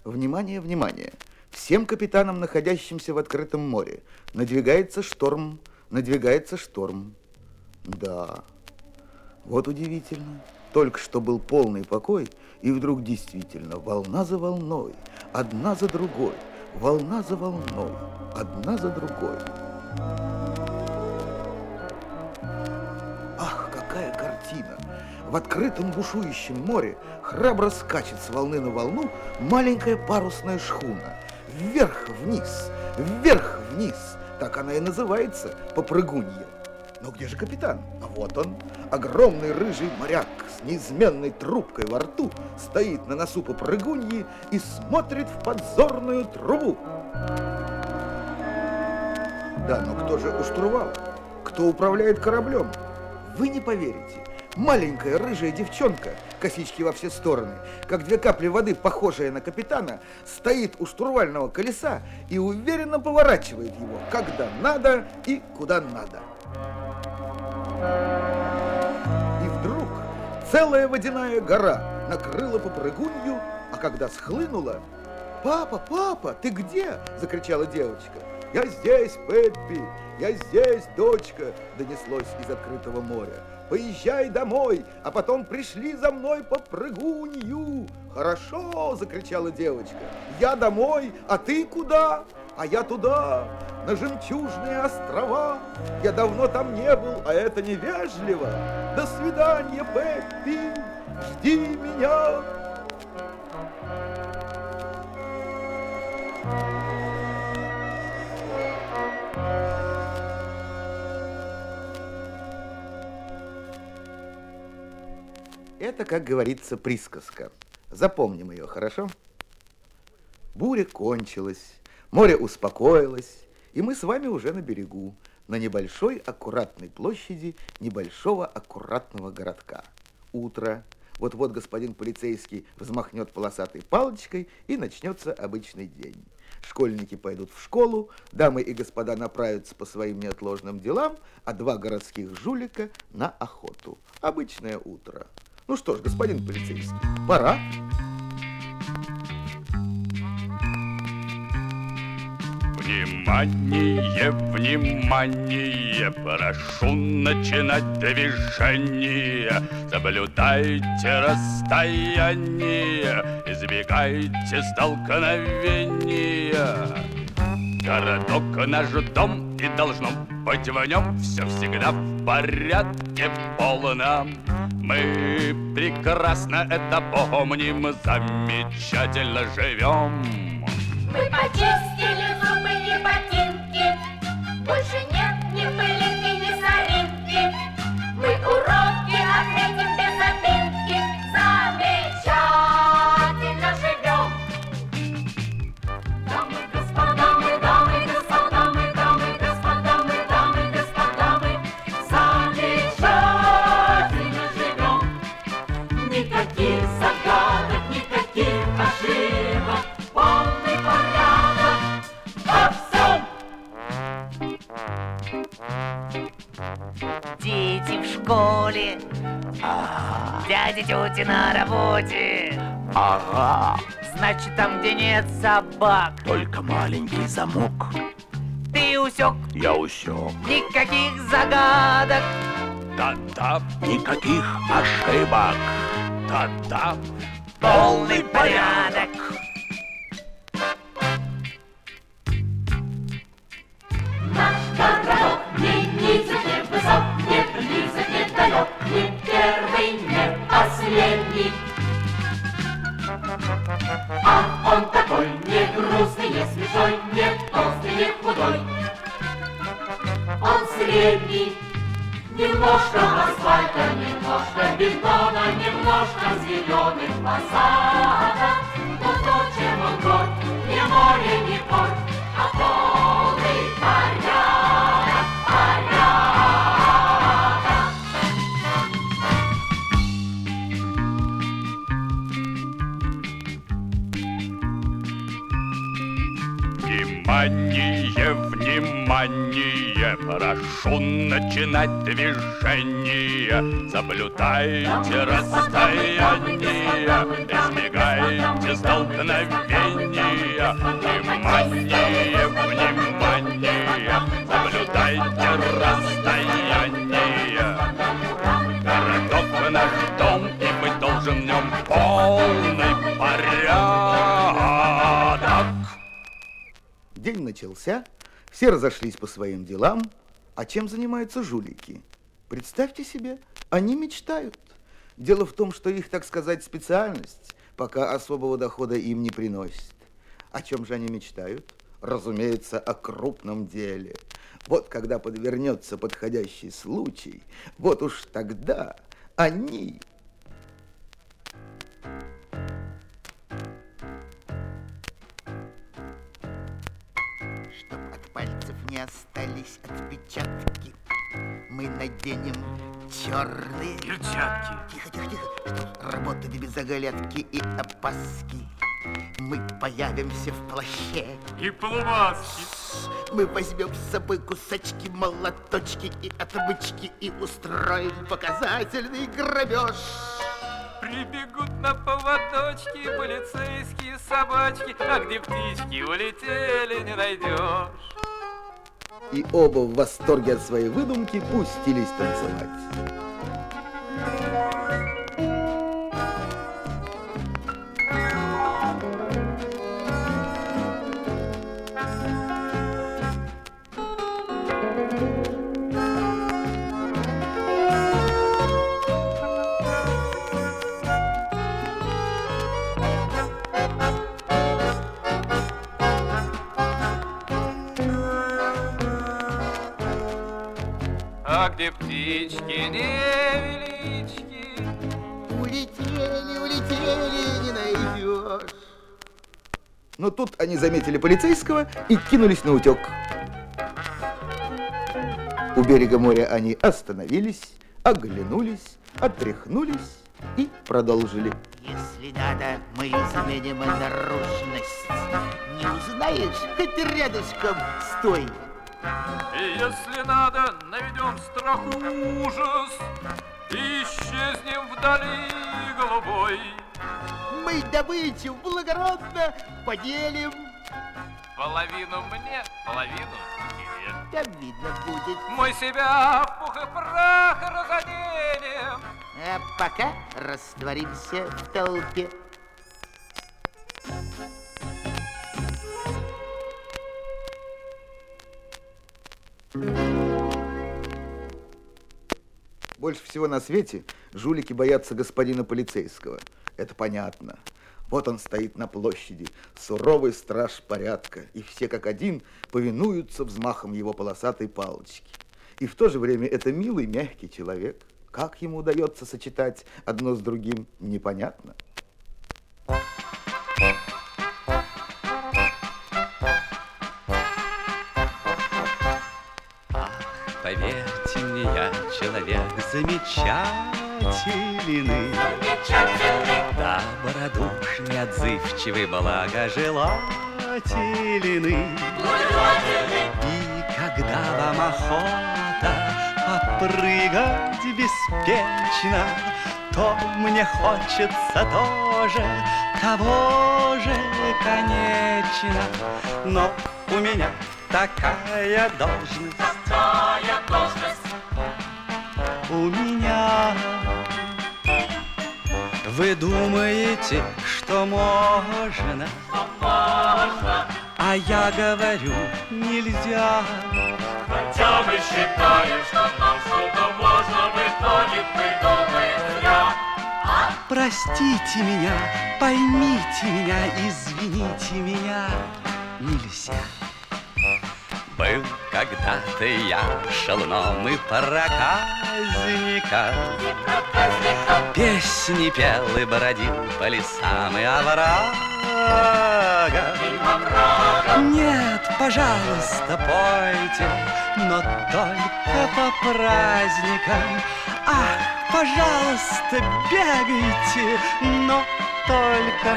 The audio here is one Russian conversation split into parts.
Внимание, внимание! Всем капитанам, находящимся в открытом море, надвигается шторм, надвигается шторм. Да, вот удивительно. Только что был полный покой, и вдруг действительно волна за волной, одна за другой, волна за волной, одна за другой. Ах, какая картина! В открытом бушующем море храбро скачет с волны на волну маленькая парусная шхуна. Вверх-вниз, вверх-вниз. Так она и называется, попрыгунья. Но где же капитан? А вот он, огромный рыжий моряк с неизменной трубкой во рту, стоит на носу попрыгуньи и смотрит в подзорную трубу. Да, но кто же у штурвала? Кто управляет кораблем? Вы не поверите. Маленькая рыжая девчонка, косички во все стороны, как две капли воды, похожая на капитана, стоит у штурвального колеса и уверенно поворачивает его, когда надо и куда надо. И вдруг целая водяная гора накрыла попрыгунью, а когда схлынула: «Папа, папа, ты где?» – закричала девочка. «Я здесь, Пеппи, я здесь, дочка!» – донеслось из открытого моря. «Поезжай домой, а потом пришли за мной попрыгунью!» «Хорошо!» – закричала девочка. «Я домой, а ты куда?» «А я туда, на Жемчужные острова. Я давно там не был, а это невежливо. До свидания, Пеппи, жди меня!» Это, как говорится, присказка. Запомним ее, хорошо? Буря кончилась, море успокоилось, и мы с вами уже на берегу, на небольшой аккуратной площади небольшого аккуратного городка. Утро. Вот-вот господин полицейский взмахнет полосатой палочкой, и начнется обычный день. Школьники пойдут в школу, дамы и господа направятся по своим неотложным делам, а два городских жулика на охоту. Обычное утро. Ну что ж, господин полицейский, пора. Внимание, внимание, прошу начинать движение. Соблюдайте расстояние, избегайте столкновения. Городок наш дом, и должно быть в нем все всегда в порядке полном. Мы прекрасно это помним, замечательно живем. Мы почистили зубы и ботинки, больше нет ни пылинки, ни соринки. Мы уроки отметим без запинки, замечательно живем. Дамы, господа, мы, дамы, господа, мы, дамы, господа, мы, дамы, господа, мы, замечательно живем. Никаких загадок, никаких ошибок, полный порядок во всем. Дети в школе, дяди, тети на работе. Ага, Значит, там, где нет собак, только маленький замок. ты усек Я усек. никаких загадок. Да-да, Никаких ошибок. да-да. Полный порядок. Наш городок не низок, не высок, не близок, не далек, не первый, не последний. А он такой не грустный, не смешной, не толстый, не худой. Он средний, немножко асфальта, немножко бетона, немножко зеленых фасадов. Но то, чем он горд, не море, не порт, а полный порядок, порядок. Внимание, внимание. внимание, прошу начинать движение. Соблюдайте расстояние, избегайте столкновения. Внимание, внимание, соблюдайте расстояние. Городок наш дом, и быть должен в нем полный порядок. День начался, все разошлись по своим делам. А чем занимаются жулики? Представьте себе, они мечтают. Дело в том, что их, так сказать, специальность пока особого дохода им не приносит. О чем же они мечтают? Разумеется, о крупном деле. Вот когда подвернется подходящий случай, вот уж тогда они... Чтоб от пальцев не остались отпечатки, мы наденем черные Перчатки. Тихо, тихо, тихо, чтоб работать без оголятки и опаски. Мы появимся в плаще, И полумаски. мы возьмем с собой кусачки, молоточки и отмычки и устроим показательный грабеж. Прибегут на поводочки полицейские собачки, а где птички улетели, не найдешь. И оба в восторге от своей выдумки пустились танцевать. А где птички невелички, Улетели, улетели, не найдешь. Но тут они заметили полицейского и кинулись на утек. У берега моря они остановились, оглянулись, отряхнулись и продолжили. Если надо, мы изменим наружность. Не узнаешь, хоть рядышком стой. и если надо, наведем страх ужас, и исчезнем вдали голубой. Мы добычу благородно поделим. Половину мне, половину тебе. Там видно будет. Мы себя в пух и прах разоденем. А пока растворимся в толпе. Больше всего на свете жулики боятся господина полицейского. Это понятно. Вот он стоит на площади, суровый страж порядка, и все как один повинуются взмахом его полосатой палочки. И в то же время это милый, мягкий человек. Как ему удается сочетать одно с другим, непонятно. Поверьте мне, я человек замечательный, добродушный, отзывчивый, благожелательный. И когда вам охота попрыгать беспечно, то мне хочется тоже того же, конечно. Но у меня такая должность. У меня. Вы думаете, что можно? А я говорю, нельзя. Хотя мы считаем, что нам что-то можно, в итоге придумаем зря. Простите меня, поймите меня, извините меня, нельзя. Был когда-то я шалуном и проказником, песни пел и бродил по лесам и оврагам. Нет, пожалуйста, пойте, но только по праздникам. Ах, пожалуйста, бегайте, но только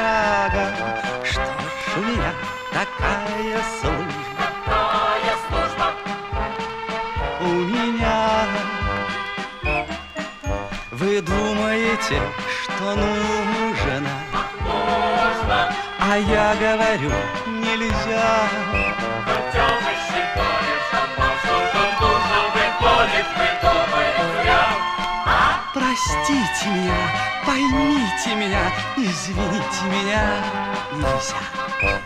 шагом. Что ж у меня такая служба? Вы думаете, что нужно? А я говорю, нельзя. Хотя мы считаем, что нам что-то нужно, выходит, мы думаем зря. Простите меня, поймите меня, извините меня, нельзя.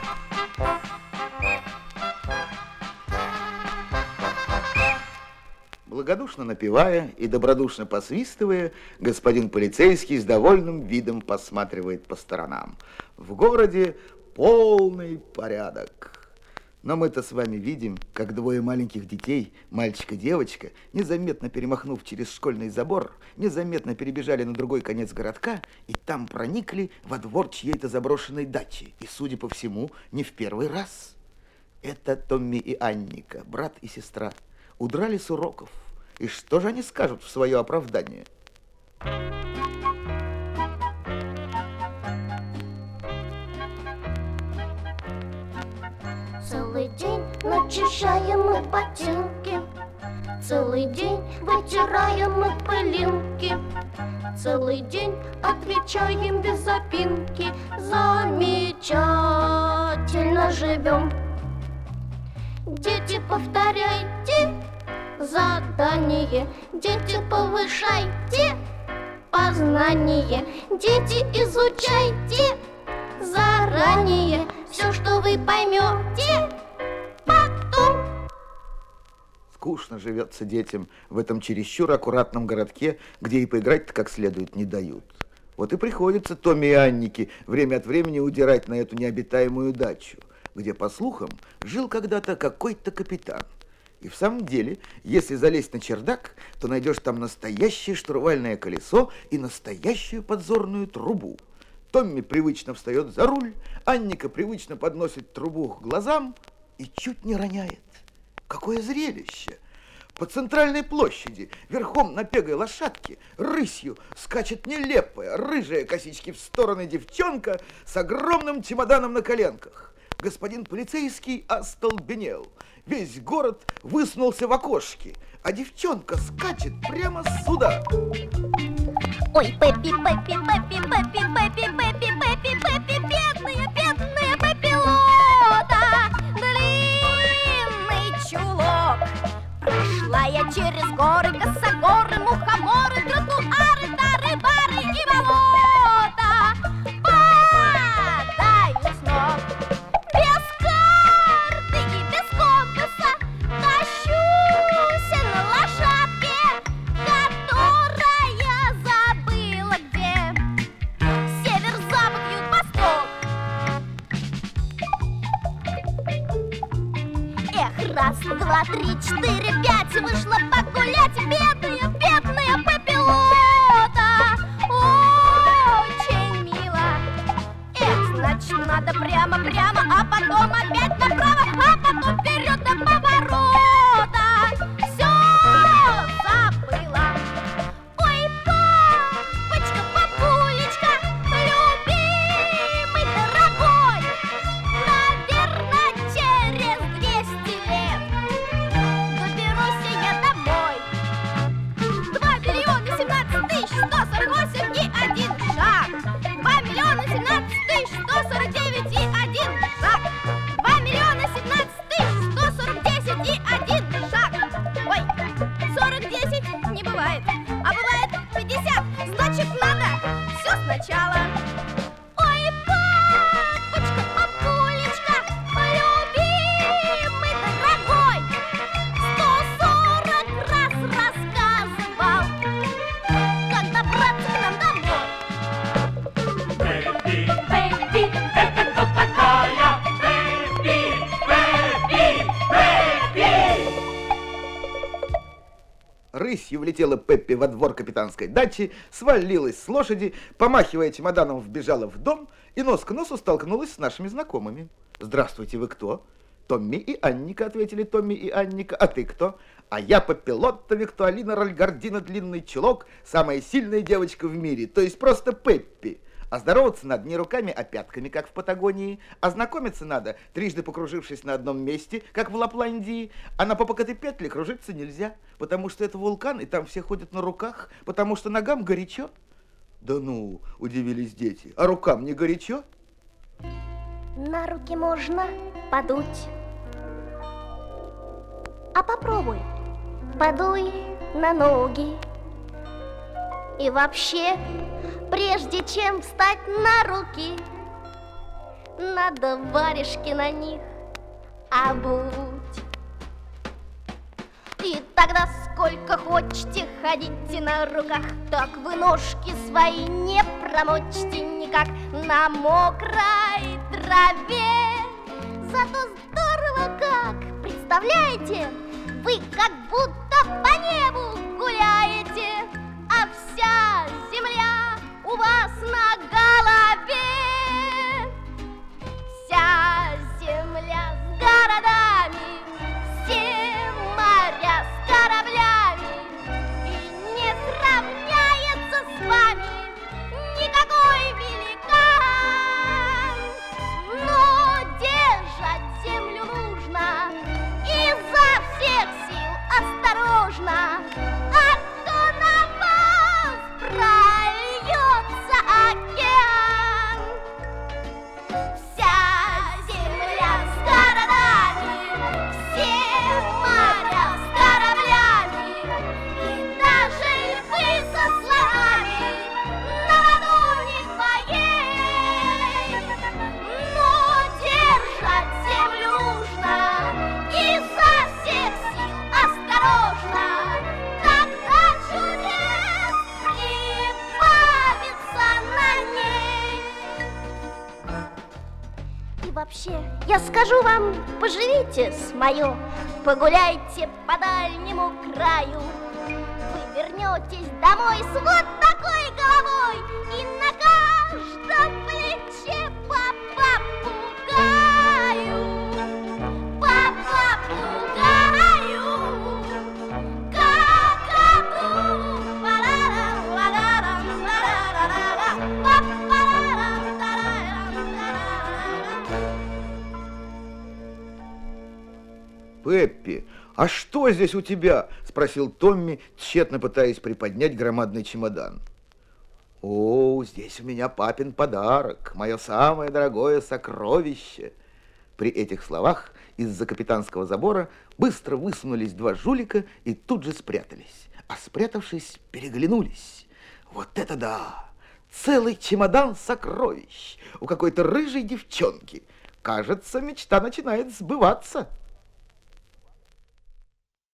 Благодушно напевая и добродушно посвистывая, господин полицейский с довольным видом посматривает по сторонам. В городе полный порядок. Но мы-то с вами видим, как двое маленьких детей, мальчик и девочка, незаметно перемахнув через школьный забор, незаметно перебежали на другой конец городка и там проникли во двор чьей-то заброшенной дачи. И, судя по всему, не в первый раз. Это Томми и Анника, брат и сестра, удрали с уроков. И что же они скажут в свое оправдание? Целый день начищаем мы ботинки, целый день вытираем мы пылинки, целый день отвечаем без запинки, замечательно живем. Дети, повторяйте задание, дети, повышайте познание, дети, изучайте заранее все, что вы поймете потом. Скучно живется детям в этом чересчур аккуратном городке, где и поиграть-то как следует не дают. Вот и приходится Томми и Аннике время от времени удирать на эту необитаемую дачу, где, по слухам, жил когда-то какой-то капитан. И в самом деле, если залезть на чердак, то найдешь там настоящее штурвальное колесо и настоящую подзорную трубу. Томми привычно встает за руль, Анника привычно подносит трубу к глазам и чуть не роняет. Какое зрелище! По центральной площади, верхом на пегой лошадке, рысью скачет нелепая, рыжая косички в стороны девчонка с огромным чемоданом на коленках. Господин полицейский остолбенел. Весь город высунулся в окошке, а девчонка скачет прямо сюда. Ой, Пеппи, Пеппи, Пеппи, Пеппи, Пеппи, Пеппи, Пеппи, Пеппи, бедная, бедная Пеппилота. Длинный чулок. Прошла я через горы, косогоры, мухоморы, тротуары, тары-бары и болота. Падаю с ног. Без карты и без компаса тащусь на лошадке, которая забыла где север, запад, юг, восток. Эх, раз, два, три, четыре, пять, вышла погулять бедная, бедная Пеппилота. Очень мило. Эх, значит, надо прямо, прямо, а потом опять направо, а потом вперед до поворота. Все забыла. Ой, папочка, папулечка, любимый, дорогой, наверное, через 200 лет доберусь я домой. 2 миллиона 17 тысяч 148 и 1 шаг. 2 миллиона 17 тысяч 149 и 1 шаг. 2 миллиона 17 тысяч 140 10 и 1 шаг. Ой, 40-10 не бывает, а бывает 50. Значит, надо все сначала. Ой, папочка, папулечка, любимый, дорогой, 140 раз рассказывал, как добраться к нам домой. Пеппи, Пеппи, это кто такая? Пеппи, Пеппи, Пеппи! Рысью влетела Пеппи во двор капитанской дачи, свалилась с лошади, помахивая чемоданом, вбежала в дом и нос к носу столкнулась с нашими знакомыми. «Здравствуйте, вы кто?» «Томми и Анника», — ответили Томми и Анника. «А ты кто?» «А я Пеппилотта Виктуалина Рольгардина Длинный Чулок, самая сильная девочка в мире, то есть просто Пеппи». А здороваться надо не руками, а пятками, как в Патагонии. А знакомиться надо, трижды покружившись на одном месте, как в Лапландии. А на Попокатепетле кружиться нельзя, потому что это вулкан, и там все ходят на руках, потому что ногам горячо. Да ну, удивились дети, а рукам не горячо? На руки можно подуть. А попробуй, подуй на ноги. И вообще, прежде чем встать на руки, надо варежки на них обуть. И тогда сколько хочете ходите на руках, так вы ножки свои не промочите никак на мокрой траве. Зато здорово как, представляете, вы как будто по небу гуляете, а вся земля у вас на голове. Вся земля с городами, все моря с кораблями, и не сравняется с вами никакой великан. Но держать землю нужно изо всех сил осторожно, а то на вас прольется океан. Вся земля с городами, все моря с кораблями, и даже львы со слонами на ладони твоей. Но держать землю нужно изо всех сил осторожно, тогда чудес прибавится на ней. И вообще, я скажу вам, поживите с моё, погуляйте по дальнему краю. Вы вернетесь домой с вот такой головой, и на каждом плече по попугаю. По попугаю. Ка-ка-ку. Па-ра-рам, ла-ра-рам, ла-ра-ра-ра-ра. Па-па-ра-рам, та-ра-рам, та-ра-рам. Пеппи, а что здесь у тебя? Спросил Томми, тщетно пытаясь приподнять громадный чемодан. О, здесь у меня папин подарок, мое самое дорогое сокровище. При этих словах из-за капитанского забора быстро высунулись два жулика и тут же спрятались. А спрятавшись, переглянулись. Вот это да! Целый чемодан сокровищ у какой-то рыжей девчонки. Кажется, мечта начинает сбываться.